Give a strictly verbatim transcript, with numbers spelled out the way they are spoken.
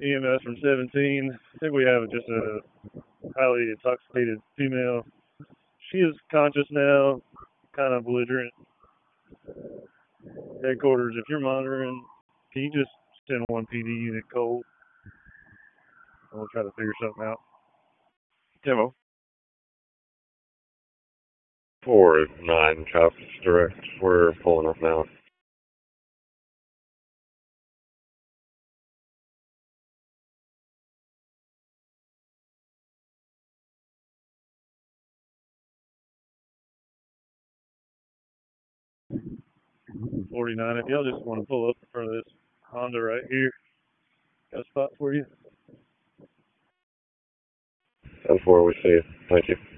E M S from seventeen. I think we have just a highly intoxicated female. She is conscious now, kind of belligerent. Headquarters, if you're monitoring, can you just send one P D unit cold? And we'll try to figure something out. Demo. four nine cops direct. We're pulling up now. forty-nine, if y'all just want to pull up in front of this Honda right here, got a spot for you. ten four, we see you. Thank you.